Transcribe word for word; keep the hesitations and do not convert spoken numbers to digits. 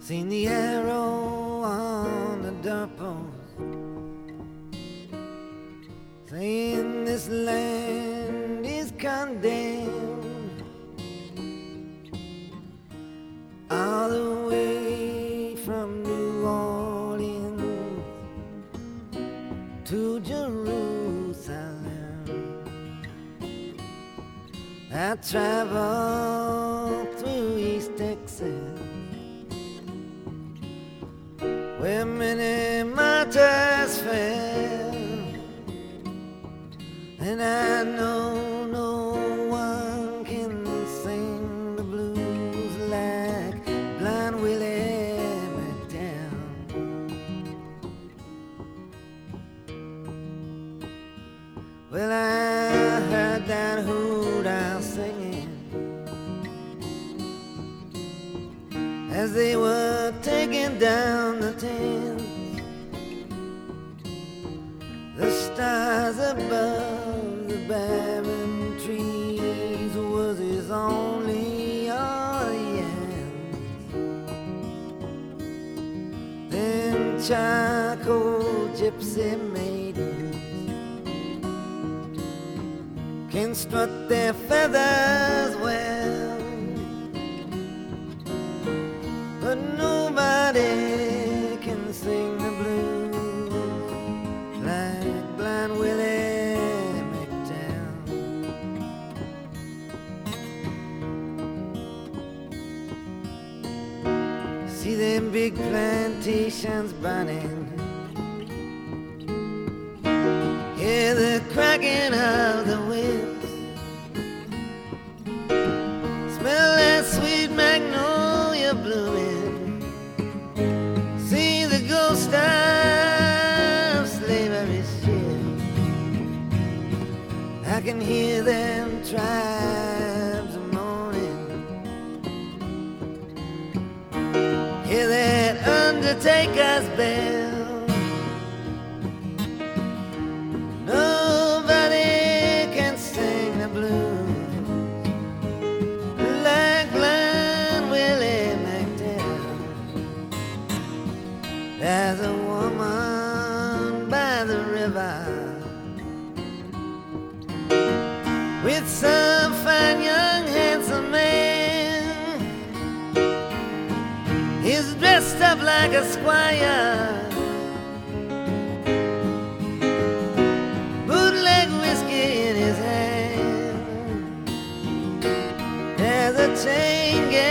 Seen the arrow on the doorpost saying this land is condemned, all the way from New Orleans to Jerusalem. I traveled through East Texas, where many martyrs fell, and I know no one can sing the blues like Blind Willie McDowell. Well, I heard that hoot owl singing as they were taking down the tents. The stars above the barren trees was his only audience. Then charcoal gypsy maidens can strut their feathers well, but nobody can sing the blues like Blind Willie McDowell. See them big plantations burning, hear the cracking of the whips, smell that sweet magnolia blooming, see the ghost of slavery's ship. I can hear them tribes moaning, hear that undertaker's bell. Nobody can sing the blues like Blind Willie McDowell. There's a woman by the river with some fine young handsome man. He's dressed up like a squire, bootleg whiskey in his hand. There's a chain gang